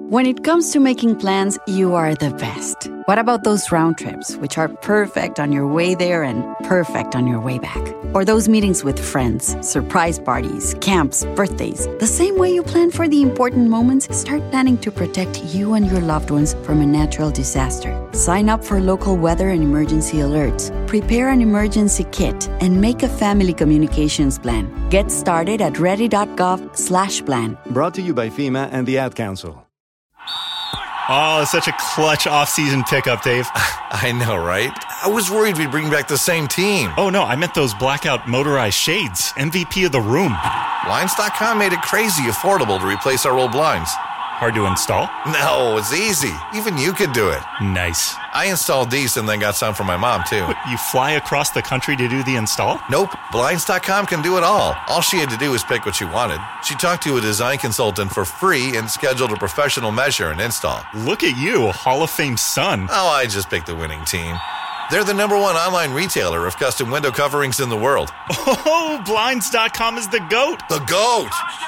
When it comes to making plans, you are the best. What about those round trips, which are perfect on your way there and perfect on your way back? Or those meetings with friends, surprise parties, camps, birthdays. The same way you plan for the important moments, start planning to protect you and your loved ones from a natural disaster. Sign up for local weather and emergency alerts. Prepare an emergency kit and make a family communications plan. Get started at ready.gov/plan. Brought to you by FEMA and the Ad Council. Oh, such a clutch off-season pickup, Dave. I know, right? I was worried we'd bring back the same team. Oh, no, I meant those blackout motorized shades. MVP of the room. Blinds.com made it crazy affordable to replace our old blinds. Hard to install? No, it's easy. Even you could do it. Nice. I installed these and then got some for my mom, too. What, you fly across the country to do the install? Nope. Blinds.com can do it all. All she had to do was pick what she wanted. She talked to a design consultant for free and scheduled a professional measure and install. Look at you, a Hall of Fame son. Oh, I just picked the winning team. They're the #1 online retailer of custom window coverings in the world. Oh, Blinds.com is the GOAT. The GOAT!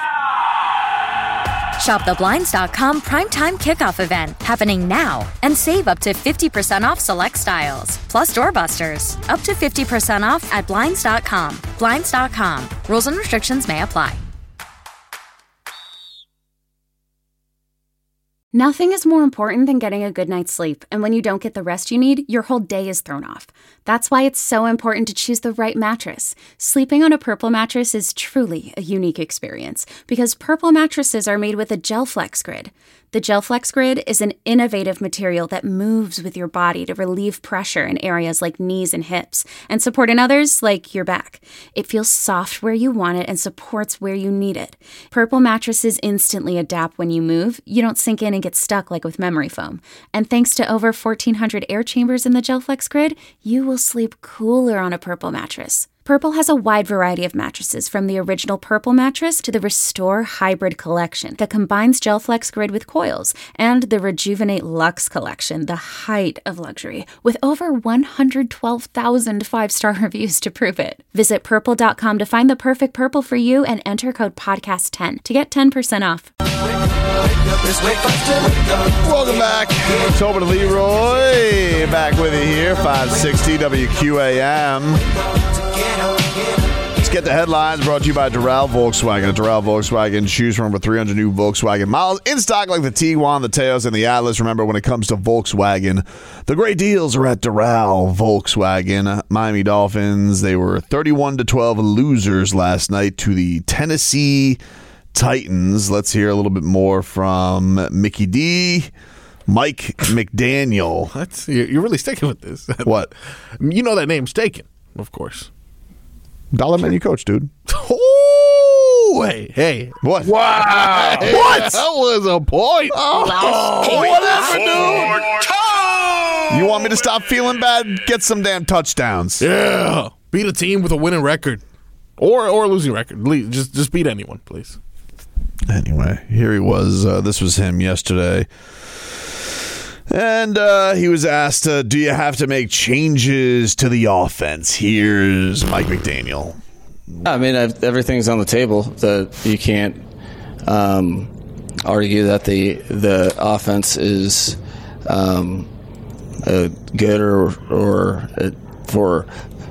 Shop the Blinds.com Primetime Kickoff event happening now and save up to 50% off select styles. Plus doorbusters, up to 50% off at Blinds.com. Blinds.com. Rules and restrictions may apply. Nothing is more important than getting a good night's sleep, and when you don't get the rest you need, your whole day is thrown off. That's why it's so important to choose the right mattress. Sleeping on a Purple mattress is truly a unique experience because Purple mattresses are made with a GelFlex Grid. The GelFlex Grid is an innovative material that moves with your body to relieve pressure in areas like knees and hips and support in others like your back. It feels soft where you want it and supports where you need it. Purple mattresses instantly adapt when you move. You don't sink in and get stuck like with memory foam. And thanks to over 1,400 air chambers in the GelFlex Grid, you will sleep cooler on a Purple mattress. Purple has a wide variety of mattresses, from the original Purple mattress to the Restore Hybrid collection that combines GelFlex Grid with coils, and the Rejuvenate Luxe collection, the height of luxury, with over 112,000 five-star reviews to prove it. Visit Purple.com to find the perfect Purple for you and enter code podcast10 to get 10% off. Welcome back. Tobin and Leroy back with you here, 560 WQAM. Let's get the headlines brought to you by Doral Volkswagen. At Doral Volkswagen, choose from over 300 new Volkswagen models in stock like the Tiguan, the Taos, and the Atlas. Remember, when it comes to Volkswagen, the great deals are at Doral Volkswagen. Miami Dolphins, they were 31-12 losers last night to the Tennessee Titans. Let's hear a little bit more from Mickey D. Mike McDaniel. You're really sticking with this. What? You know that name, Staken, of course. Dollar menu coach, dude. Oh, hey. What? Wow. What? That was a point. Whatever, dude. You want me to stop feeling bad? Get some damn touchdowns. Yeah. Beat a team with a winning record. Or a losing record. Just beat anyone, please. Anyway, here he was. This was him yesterday. And he was asked, do you have to make changes to the offense? Here's Mike McDaniel. I mean, everything's on the table. You can't argue that the offense is good or for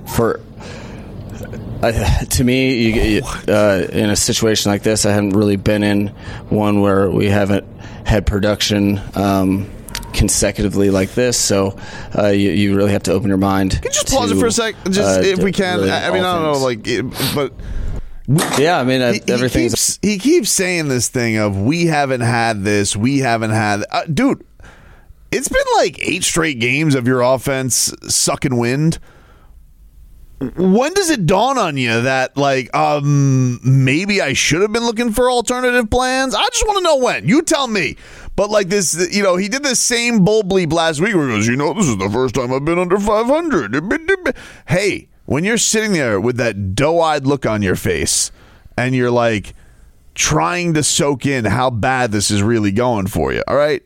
to me, in a situation like this, I haven't really been in one where we haven't had production consecutively like this, so you really have to open your mind. Can you just pause it for a sec, just if we can? Really, I mean, I don't know, but yeah, I mean, everything's. He keeps saying this thing of we haven't had this, we haven't had, dude. It's been like 8 straight games of your offense sucking wind. When does it dawn on you that, like, maybe I should have been looking for alternative plans? I just want to know when. You tell me. But, like, this, he did this same bull bleep last week where he goes, this is the first time I've been under 500. Hey, when you're sitting there with that doe-eyed look on your face and you're, like, trying to soak in how bad this is really going for you, all right?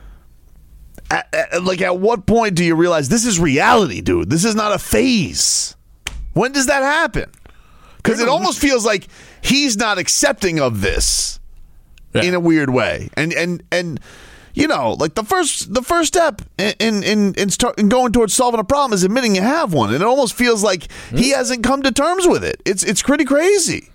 At what point do you realize this is reality, dude? This is not a phase. When does that happen? Because it almost feels like he's not accepting of this in a weird way. And like the first step in going towards solving a problem is admitting you have one, and it almost feels like he hasn't come to terms with it. It's pretty crazy.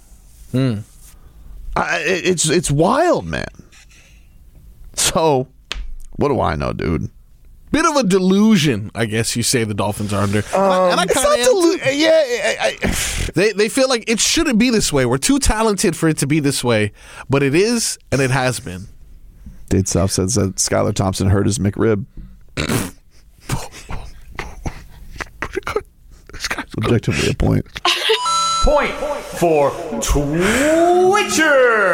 It's wild, man. So, what do I know, dude? Bit of a delusion, I guess you say the Dolphins are under. And I It's not They feel like it shouldn't be this way. We're too talented for it to be this way, but it is, and it has been. Dade South says that Skylar Thompson hurt his McRib. Objectively a point. Point for Twitcher.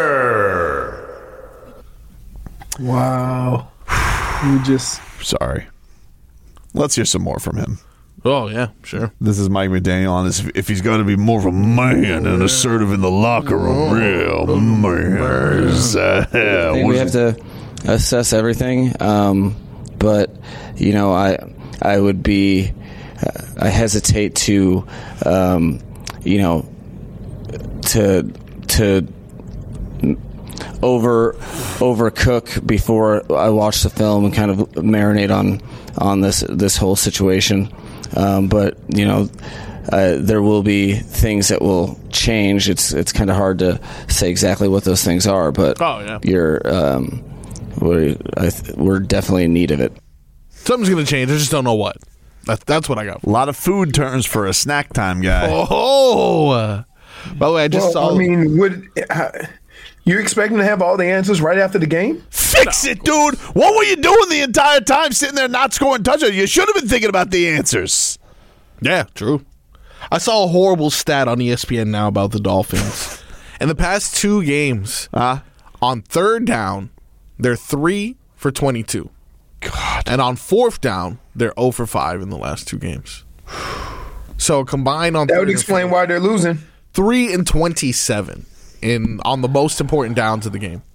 Wow. You just... Sorry. Let's hear some more from him. Oh, yeah, sure. This is Mike McDaniel on this. If he's going to be more of a man and assertive in the locker room, real man. I think we have to assess everything, but I would be. I hesitate to, to overcook before I watch the film and kind of marinate on this whole situation. But there will be things that will change. It's kind of hard to say exactly what those things are, but we're definitely in need of it. Something's going to change. I just don't know what. That's what I got. A lot of food turns for a snack time guy. Oh, by the way, I just saw. I mean, you expecting to have all the answers right after the game? Fix it, dude. What were you doing the entire time sitting there not scoring touchdowns? You should have been thinking about the answers. Yeah, true. I saw a horrible stat on ESPN now about the Dolphins. In the past 2 games, on third down, they're 3 for 22. God. And on fourth down, they're 0 for 5 in the last 2 games. So combined on that would explain why they're losing. 3 and 27 on the most important downs of the game.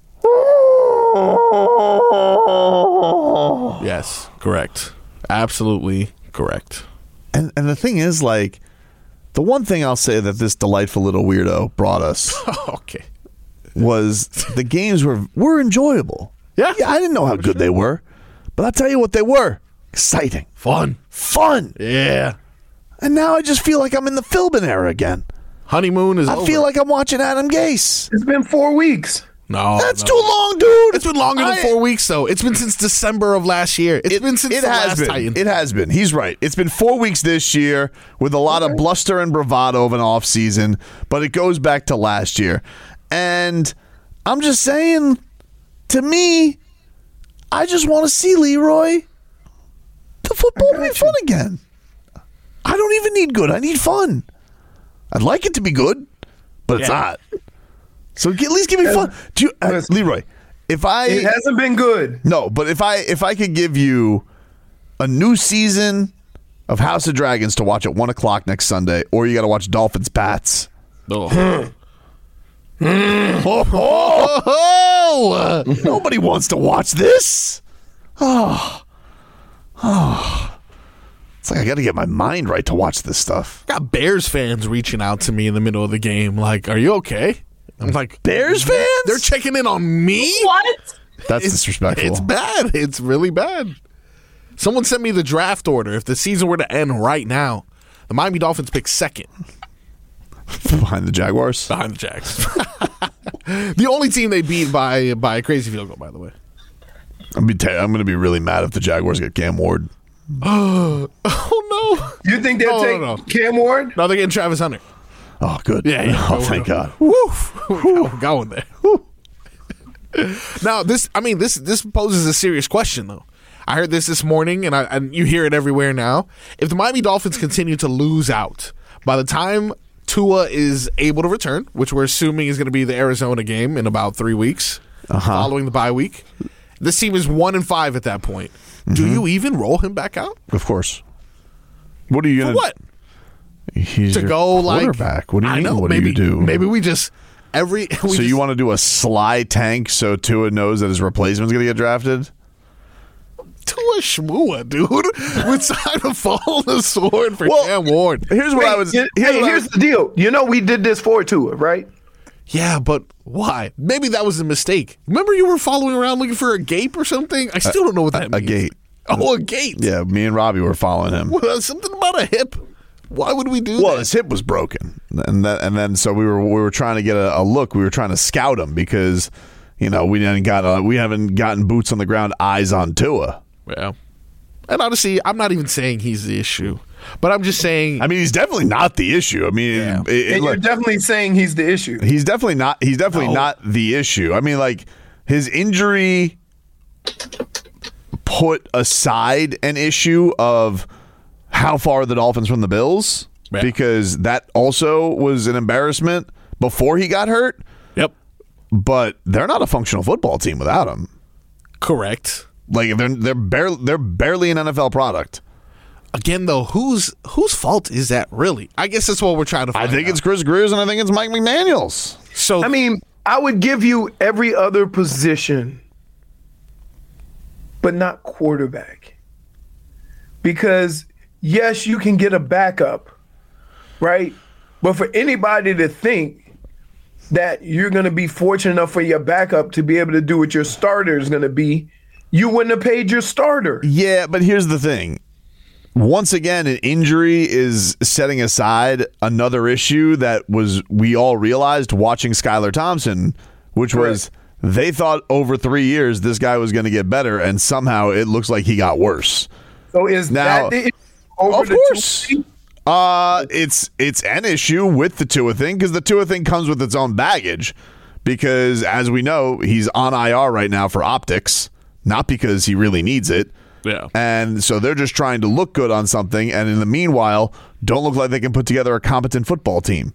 Yes, correct. Absolutely correct. And the thing is, like, the one thing I'll say that this delightful little weirdo brought us okay, was the games were enjoyable. Yeah, I didn't know how good they were, but I'll tell you what they were. Exciting. Fun. Yeah. And now I just feel like I'm in the Philbin era again. Honeymoon is over. I feel like I'm watching Adam Gase. It's been 4 weeks. No. That's too long, dude. It's been longer than 4 weeks, though. It's been since December of last year. It's been since the last Titan. It has been. He's right. It's been 4 weeks this year with a lot of bluster and bravado of an offseason, but it goes back to last year. And I'm just saying, to me, I just want to see Leroy. The football will be fun again. I don't even need good. I need fun. I'd like it to be good, but it's not. So at least give me fun. Leroy, it hasn't been good. No, but if I could give you a new season of House of Dragons to watch at 1:00 next Sunday, or you got to watch Dolphins Pats. Nobody wants to watch this. It's like I got to get my mind right to watch this stuff. Got Bears fans reaching out to me in the middle of the game, like, "Are you okay?" I'm like, Bears fans? They're checking in on me? What? That's disrespectful. It's bad. It's really bad. Someone sent me the draft order. If the season were to end right now, the Miami Dolphins pick second. Behind the Jaguars? Behind the Jags. The only team they beat by a crazy field goal, by the way. I'm going to be really mad if the Jaguars get Cam Ward. Oh, no. You think they'll take Cam Ward? No, they're getting Travis Hunter. Oh, good. Yeah. Oh, thank God. We're going there. Now, this poses a serious question, though. I heard this morning, and you hear it everywhere now. If the Miami Dolphins continue to lose out, by the time Tua is able to return, which we're assuming is going to be the Arizona game in about 3 weeks, following the bye week, this team is 1-5 at that point. Mm-hmm. Do you even roll him back out? Of course. What are you going to... What? He's to go quarterback. What do you mean? Know, what maybe, do you do? Maybe we just you want to do a sly tank so Tua knows that his replacement's going to get drafted? Tua Shmua, dude, with time to fall on the sword for Cam Ward. Here's what I was. Here's the deal. You know we did this for Tua, right? Yeah, but why? Maybe that was a mistake. Remember you were following around looking for a gape or something? I still don't know what that means. A gate. Oh, a gate. Yeah, me and Robbie were following him. Well, something about a hip. Why would we do that? Well, his hip was broken, and then so we were trying to get a look. We were trying to scout him because, we haven't gotten boots on the ground, eyes on Tua. Yeah, and honestly, I'm not even saying he's the issue, but I'm just saying. I mean, he's definitely not the issue. I mean, and you're definitely saying he's the issue. He's definitely not. He's definitely not the issue. I mean, like his injury put aside an issue of how far are the Dolphins from the Bills, because that also was an embarrassment before he got hurt. Yep. But they're not a functional football team without him. Correct. Like they're barely an NFL product. Again, though, whose fault is that really? I guess that's what we're trying to find I think out. it's Chris Greer's and I think it's Mike McDaniels. So I mean, I would give you every other position, but not quarterback. Because yes, you can get a backup, right? But for anybody to think that you're going to be fortunate enough for your backup to be able to do what your starter is going to be, you wouldn't have paid your starter. Yeah, but here's the thing. Once again, an injury is setting aside another issue that we all realized watching Skylar Thompson, which was they thought over 3 years this guy was going to get better, and somehow it looks like he got worse. So is now, that the issue over of course. It's an issue with the Tua thing because the Tua thing comes with its own baggage because, as we know, he's on IR right now for optics, not because he really needs it. Yeah. And so they're just trying to look good on something, and in the meanwhile, don't look like they can put together a competent football team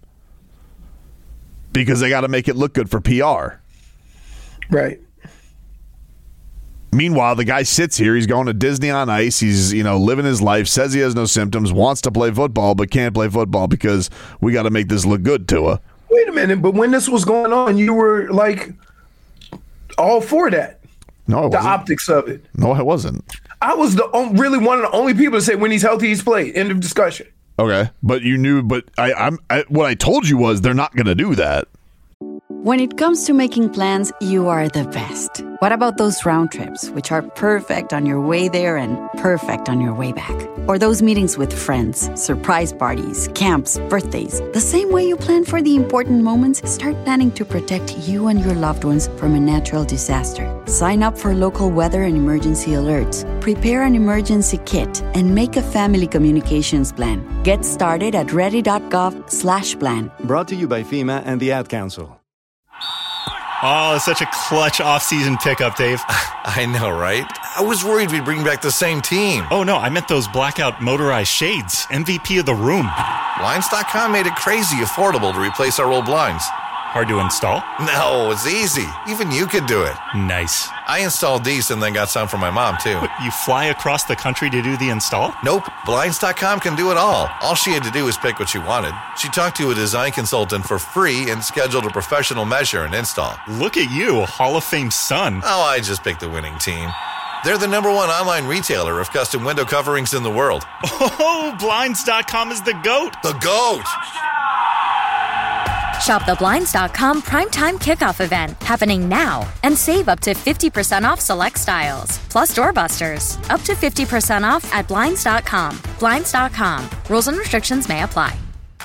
because they got to make it look good for PR. Right. Meanwhile, the guy sits here. He's going to Disney on Ice. He's, living his life, says he has no symptoms, wants to play football, but can't play football because we got to make this look good to her. Wait a minute, but when this was going on, you were like all for that. No, I wasn't. The optics of it. No, I wasn't. I was really one of the only people to say when he's healthy, he's played. End of discussion. Okay, but you knew. But what I told you was they're not going to do that. When it comes to making plans, you are the best. What about those round trips, which are perfect on your way there and perfect on your way back? Or those meetings with friends, surprise parties, camps, birthdays. The same way you plan for the important moments, start planning to protect you and your loved ones from a natural disaster. Sign up for local weather and emergency alerts. Prepare an emergency kit and make a family communications plan. Get started at ready.gov/plan. Brought to you by FEMA and the Ad Council. Oh, such a clutch off-season pickup, Dave. I know, right? I was worried we'd bring back the same team. Oh, no, I meant those blackout motorized shades. MVP of the room. Blinds.com made it crazy affordable to replace our old blinds. Hard to install? No, it's easy. Even you could do it. Nice. I installed these and then got some for my mom, too. What, you fly across the country to do the install? Nope. Blinds.com can do it all. All she had to do was pick what she wanted. She talked to a design consultant for free and scheduled a professional measure and install. Look at you, Hall of Fame son. Oh, I just picked the winning team. They're the #1 online retailer of custom window coverings in the world. Oh, Blinds.com is the GOAT. The GOAT! Shop the Blinds.com Primetime Kickoff event happening now and save up to 50% off select styles. Plus doorbusters. Up to 50% off at Blinds.com. Blinds.com. Rules and restrictions may apply.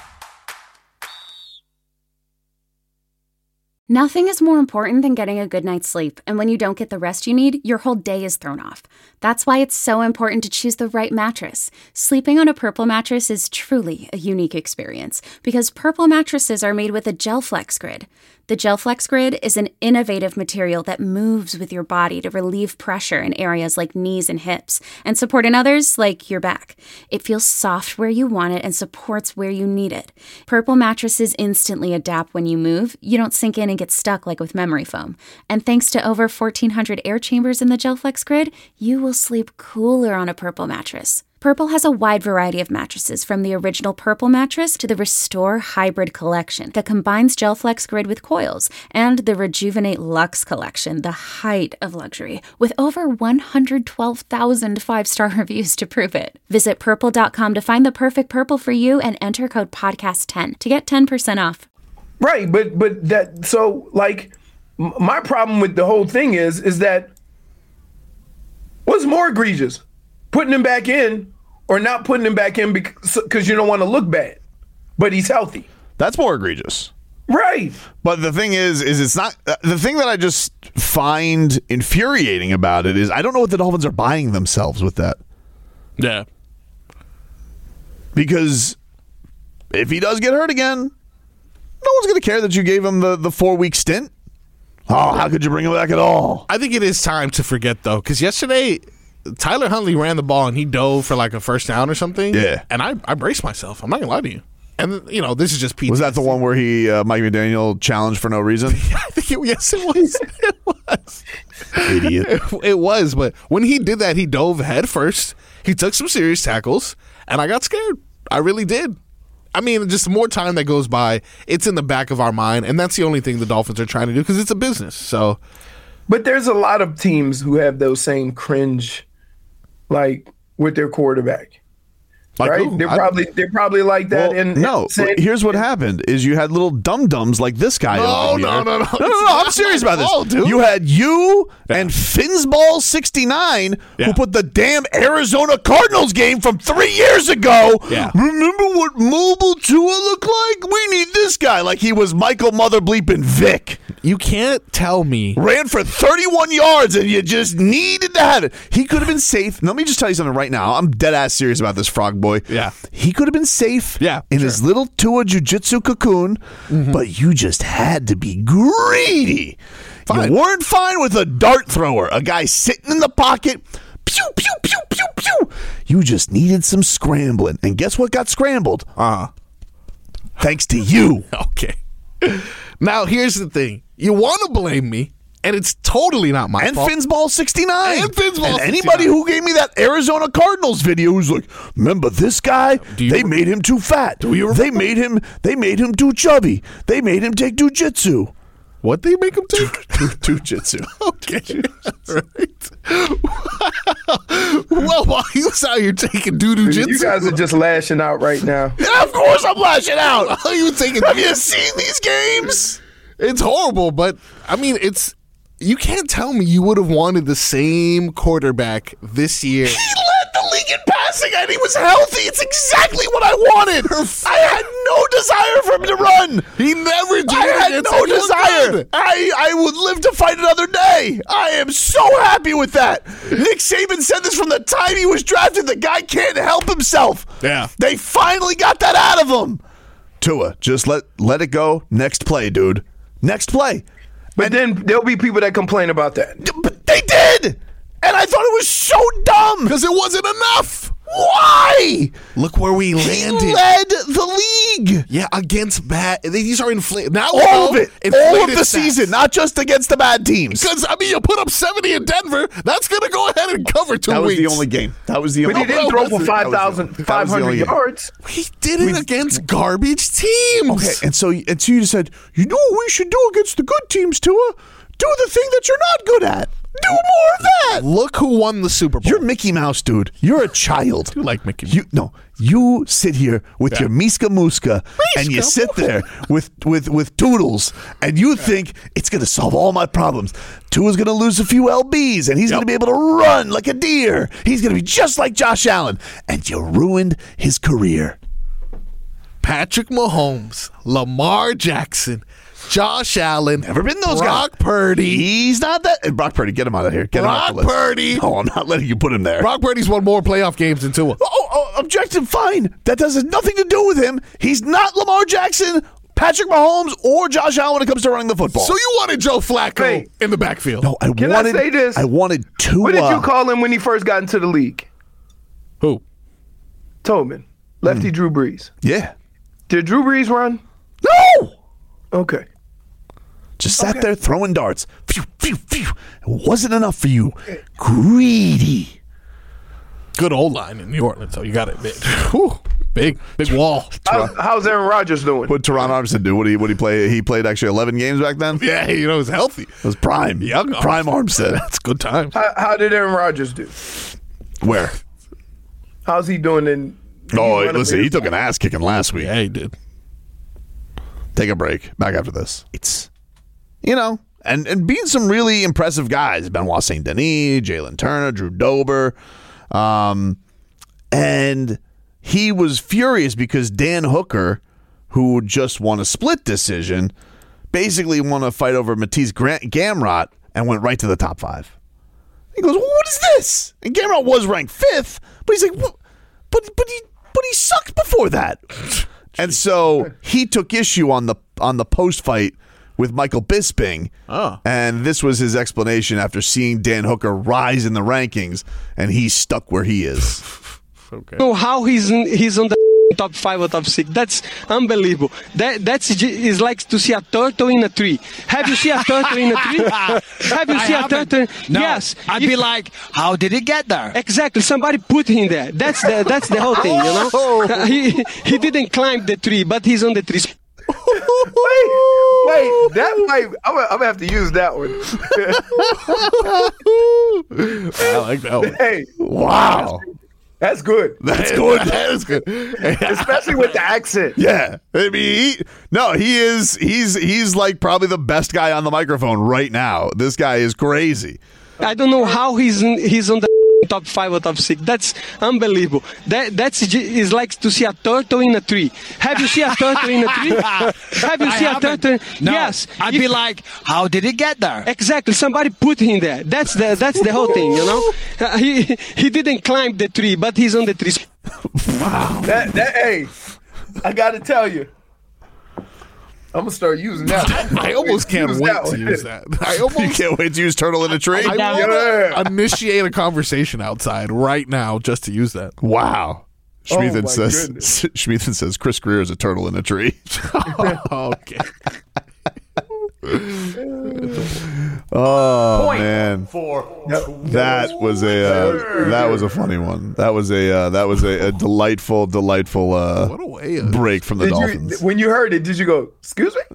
Nothing is more important than getting a good night's sleep, and when you don't get the rest you need, your whole day is thrown off. That's why it's so important to choose the right mattress. Sleeping on a Purple mattress is truly a unique experience because Purple mattresses are made with a GelFlex Grid. The GelFlex Grid is an innovative material that moves with your body to relieve pressure in areas like knees and hips and support in others like your back. It feels soft where you want it and supports where you need it. Purple mattresses instantly adapt when you move. You don't sink in and get stuck like with memory foam. And thanks to over 1,400 air chambers in the GelFlex Grid, you will sleep cooler on a Purple mattress. Purple has a wide variety of mattresses, from the original Purple mattress to the Restore Hybrid collection that combines GelFlex Grid with coils, and the Rejuvenate Luxe collection, the height of luxury, with over 112,000 five-star reviews to prove it. Visit Purple.com to find the perfect Purple for you and enter code PODCAST10 to get 10% off. Right, but that so like my problem with the whole thing is that what's more egregious, putting him back in or not putting him back in because you don't want to look bad, but he's healthy. That's more egregious. Right. But the thing is it's not the thing that I just find infuriating about it is I don't know what the Dolphins are buying themselves with that. Yeah. Because if he does get hurt again, no one's going to care that you gave him the 4-week stint. Oh, how could you bring him back at all? I think it is time to forget, though, because yesterday Tyler Huntley ran the ball and he dove for like a first down or something. Yeah. And I braced myself. I'm not going to lie to you. And, you know, this is just PTSD. Was that the one where he, Mike McDaniel, challenged for no reason? I think yes, it was. It was. Idiot. It was, but when he did that, he dove head first. He took some serious tackles, and I got scared. I really did. I mean, just more time that goes by, it's in the back of our mind, and that's the only thing the Dolphins are trying to do because it's a business. So, but there's a lot of teams who have those same cringe, like with their quarterback. Like right? who? They're probably like that. No, here's what happened: is you had little dum-dums like this guy. No. No. I'm serious about this. Dude. You had you and Finsball69 who put the damn Arizona Cardinals game from 3 years ago. Yeah. Remember what mobile Tua looked like? We need this guy. Like he was Michael Mother Bleeping Vick. You can't tell me. Ran for 31 yards and you just needed to have it. He could have been safe. Let me just tell you something right now. I'm dead ass serious about this, Frog Boy. Yeah. He could have been safe in his little Tua jiu-jitsu cocoon, but you just had to be greedy. Fine. You weren't fine with a dart thrower, a guy sitting in the pocket, pew, pew, pew, pew, pew. You just needed some scrambling. And guess what got scrambled? Thanks to you. Okay. Now, here's the thing. You want to blame me, and it's totally not my fault. And Finsball69. And Finsball69. And anybody who gave me that Arizona Cardinals video who's like, remember this guy? They made him too fat. They made him too chubby. They made him take jujitsu. What they make him take? Jujitsu. Okay. Right. Well, while he was out here taking jujitsu. You guys are just lashing out right now. Yeah, of course I'm lashing out. While you taking Have you seen these games? It's horrible, but I mean, you can't tell me you would have wanted the same quarterback this year. He led the league in passing and he was healthy. It's exactly what I wanted. I had no desire for him to run. He never did. I had no desire. I would live to fight another day. I am so happy with that. Nick Saban said this from the time he was drafted. The guy can't help himself. Yeah. They finally got that out of him. Tua, just let it go. Next play, dude. Next play. But then there'll be people that complain about that. But they did. And I thought it was so dumb. Because it wasn't enough. Why? Look where we landed. He led the league. Yeah, against bad. These are inflated. Now all of it. All of the season, not just against the bad teams. Because, I mean, you put up 70 in Denver. That's going to go ahead and cover 2 weeks. That was the only game. That was the only game. But he didn't throw for 5,500 yards. He did it against garbage teams. Okay, and so you just said, you know what we should do against the good teams, Tua? Do the thing that you're not good at. Do more of that. Look who won the Super Bowl. You're Mickey Mouse, dude. You're a child. You like Mickey Mouse. You sit here with your Miska Muska and you sit there with Toodles and you think it's going to solve all my problems. Tua's going to lose a few LBs and he's going to be able to run like a deer. He's going to be just like Josh Allen. And you ruined his career. Patrick Mahomes, Lamar Jackson, Josh Allen. Never been those guys. Brock Purdy. He's not that. Brock Purdy, get him out of here. Get him off the list. Purdy. No, I'm not letting you put him there. Brock Purdy's won more playoff games than Tua. Objective, fine. That has nothing to do with him. He's not Lamar Jackson, Patrick Mahomes, or Josh Allen when it comes to running the football. So you wanted Joe Flacco in the backfield? No, I say this? I wanted Tua. What did you call him when he first got into the league? Who? Tobin. Lefty Drew Brees. Yeah. Did Drew Brees run? No. Okay. Just sat there throwing darts. Phew, phew, phew. It wasn't enough for you. Greedy. Good old line in New Orleans, so you got it. Big wall. How's Aaron Rodgers doing? What did Teron Armstead do? What did he play? He played actually 11 games back then? Yeah, he was healthy. It was prime. Young prime Armstead. That's good times. How did Aaron Rodgers do? Where? How's he doing in... Oh, listen, he took an ass kicking last week. Yeah, he did. Take a break. Back after this. It's, and being some really impressive guys. Benoit St. Denis, Jalen Turner, Drew Dober. And he was furious because Dan Hooker, who just won a split decision, basically won a fight over Matisse Gamrot and went right to the top 5. He goes, well, what is this? And Gamrot was ranked 5th, but he's like, what? But he sucked before that. And so he took issue on the post fight with Michael Bisping. Oh. And this was his explanation after seeing Dan Hooker rise in the rankings, and he's stuck where he is. Okay. So how he's on the top 5 or top 6? That's unbelievable. That's like to see a turtle in a tree. Have you seen a turtle in a tree? Have you seen a turtle? No. Yes. I'd be like, how did it get there? Exactly. Somebody put him there. That's the whole thing, He didn't climb the tree, but he's on the tree. Wait, that might. I'm gonna have to use that one. I like that one. Hey, wow. That's good. That's good. That is good. Especially with the accent. Yeah. I mean, he's like probably the best guy on the microphone right now. This guy is crazy. I don't know how he's on the top 5 or top 6. That's unbelievable. That's like to see a turtle in a tree. Have you seen a turtle in a tree? Have you seen a turtle? No. Yes. I'd be like, how did it get there? Exactly. Somebody put him there. That's the whole thing, He didn't climb the tree, but he's on the tree. Wow. Hey, I got to tell you. I'm going to start using that. I almost can't wait to use that. You can't wait to use turtle in a tree? I want to initiate a conversation outside right now just to use that. Wow. Schmiethen says Chris Greer is a turtle in a tree. Okay. Oh, Point man. That was a funny one. That was a delightful what a way break from the Dolphins. When you heard it, did you go, excuse me?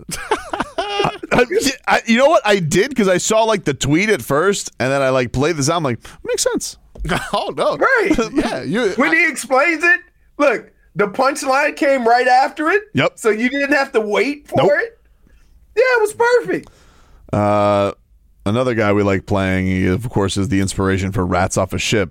You know what? I did because I saw like the tweet at first, and then I played the sound. I'm like, makes sense. Oh no! Right? Yeah. When he explains it, look, the punchline came right after it. Yep. So you didn't have to wait for it. Yeah, it was perfect. Another guy we like playing, he, of course, is the inspiration for Rats Off a Ship,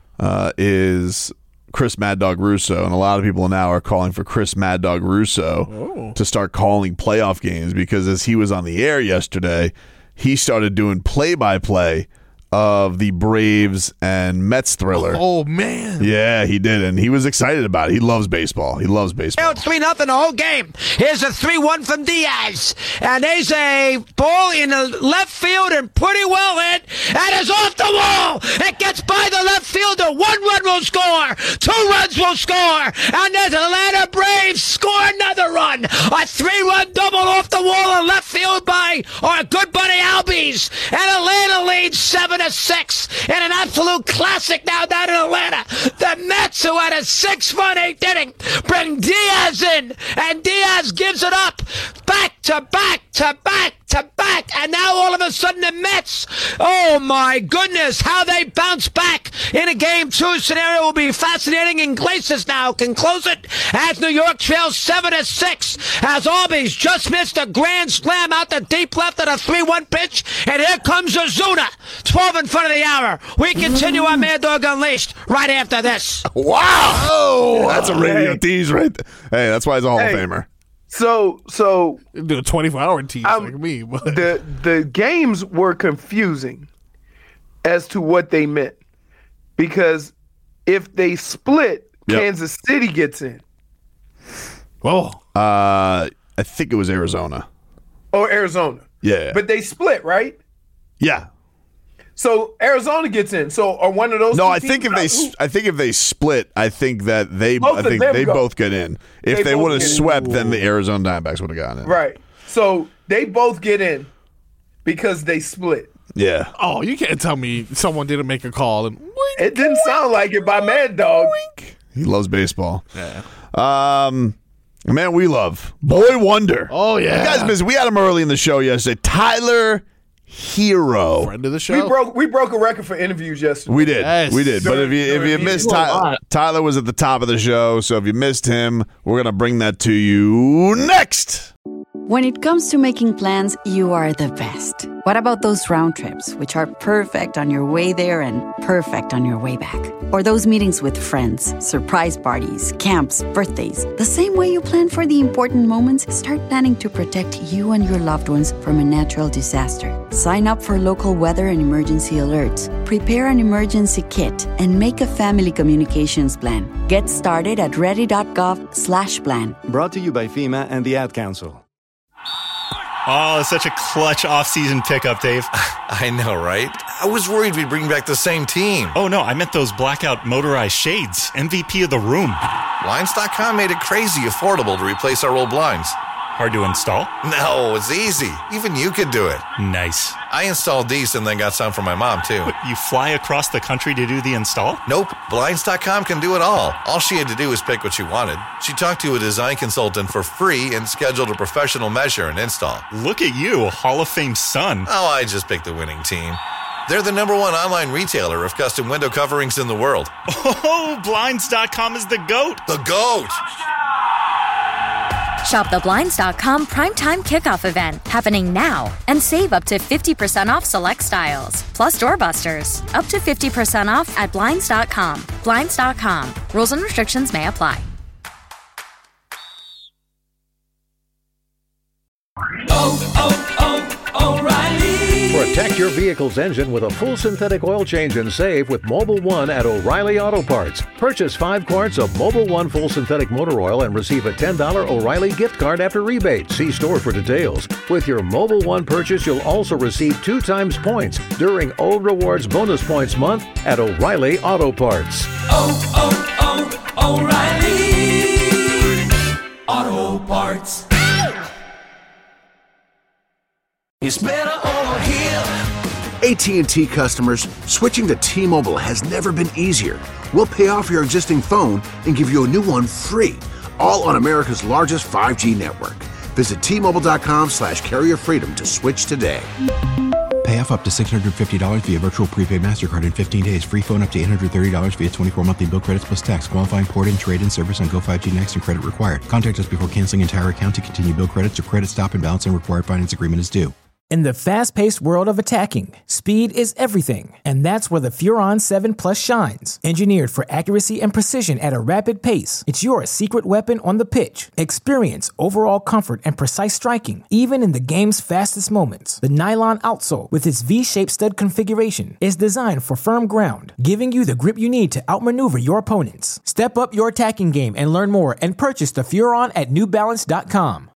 is Chris Mad Dog Russo. And a lot of people now are calling for Chris Mad Dog Russo to start calling playoff games because as he was on the air yesterday, he started doing play-by-play of the Braves and Mets thriller. Oh, man. Yeah, he did, and he was excited about it. He loves baseball. He loves baseball. 3-0 the whole game. Here's a 3-1 from Diaz. And there's a ball in the left field and pretty well hit. And it's off the wall. It gets by the left fielder. 1 run will score. 2 runs will score. And there's Atlanta Braves score another run. A 3-run double off the wall in left field by our good buddy Albies. And Atlanta leads 7-6 in an absolute classic now down in Atlanta. The Mets, who had a 6-run 8th inning, bring Diaz in, and Diaz gives it up back to back to back to back, and now all of a sudden the Mets, oh my goodness, how they bounce back in a Game 2 scenario will be fascinating. Iglesias now can close it as New York trails 7-6 as Albies just missed a grand slam out the deep left at a 3-1 pitch, and here comes Ozuna, 12 in front of the hour. We continue our Mad Dog Unleashed right after this. Wow! Oh, that's a radio tease right there. Hey, that's why he's a Hall of Famer. So do a 24-hour tease like me. But. The games were confusing as to what they meant because if they split, Kansas City gets in. Oh, I think it was Arizona. Oh, Arizona. Yeah, but they split, right? Yeah. So Arizona gets in. So are one of those? No, I think if they split, I think that they both get in. If they would have swept, then the Arizona Diamondbacks would have gotten in. Right. So they both get in because they split. Yeah. Oh, you can't tell me someone didn't make a call and wink, it didn't sound like it by Mad Dog. Wink. He loves baseball. Yeah. Man, we love Boy Wonder. Oh yeah. You guys missed. We had him early in the show yesterday. Tyler Hero, friend of the show. We broke a record for interviews yesterday. We did, But if you missed Tyler was at the top of the show. So if you missed him, we're gonna bring that to you next. When it comes to making plans, you are the best. What about those round trips, which are perfect on your way there and perfect on your way back? Or those meetings with friends, surprise parties, camps, birthdays. The same way you plan for the important moments, start planning to protect you and your loved ones from a natural disaster. Sign up for local weather and emergency alerts. Prepare an emergency kit and make a family communications plan. Get started at ready.gov/plan. Brought to you by FEMA and the Ad Council. Oh, such a clutch off-season pickup, Dave. I know, right? I was worried we'd bring back the same team. Oh, no, I meant those blackout motorized shades. MVP of the room. Blinds.com made it crazy affordable to replace our old blinds. Hard to install? No, it's easy. Even you could do it. Nice. I installed these and then got some for my mom, too. What, you fly across the country to do the install? Nope. Blinds.com can do it all. All she had to do was pick what she wanted. She talked to a design consultant for free and scheduled a professional measure and install. Look at you, a Hall of Fame son. Oh, I just picked the winning team. They're the #1 online retailer of custom window coverings in the world. Oh, Blinds.com is the GOAT. The GOAT! Shop the Blinds.com primetime kickoff event happening now and save up to 50% off select styles. Plus doorbusters, up to 50% off at Blinds.com. Blinds.com. Rules and restrictions may apply. O'Reilly. Protect your vehicle's engine with a full synthetic oil change and save with Mobil 1 at O'Reilly Auto Parts. Purchase 5 quarts of Mobil 1 full synthetic motor oil and receive a $10 O'Reilly gift card after rebate. See store for details. With your Mobil 1 purchase, you'll also receive 2 times points during O Rewards Bonus Points Month at O'Reilly Auto Parts. O'Reilly Auto Parts. It's better over here. AT&T customers, switching to T-Mobile has never been easier. We'll pay off your existing phone and give you a new one free, all on America's largest 5G network. Visit T-Mobile.com/carrier freedom to switch today. Pay off up to $650 via virtual prepaid MasterCard in 15 days. Free phone up to $830 via 24 monthly bill credits plus tax. Qualifying port and trade-in service on Go 5G Next and credit required. Contact us before canceling entire account to continue bill credits or credit stop and balance and required finance agreement is due. In the fast-paced world of attacking, speed is everything, and that's where the Furon 7 Plus shines. Engineered for accuracy and precision at a rapid pace, it's your secret weapon on the pitch. Experience overall comfort and precise striking, even in the game's fastest moments. The nylon outsole, with its V-shaped stud configuration, is designed for firm ground, giving you the grip you need to outmaneuver your opponents. Step up your attacking game and learn more and purchase the Furon at NewBalance.com.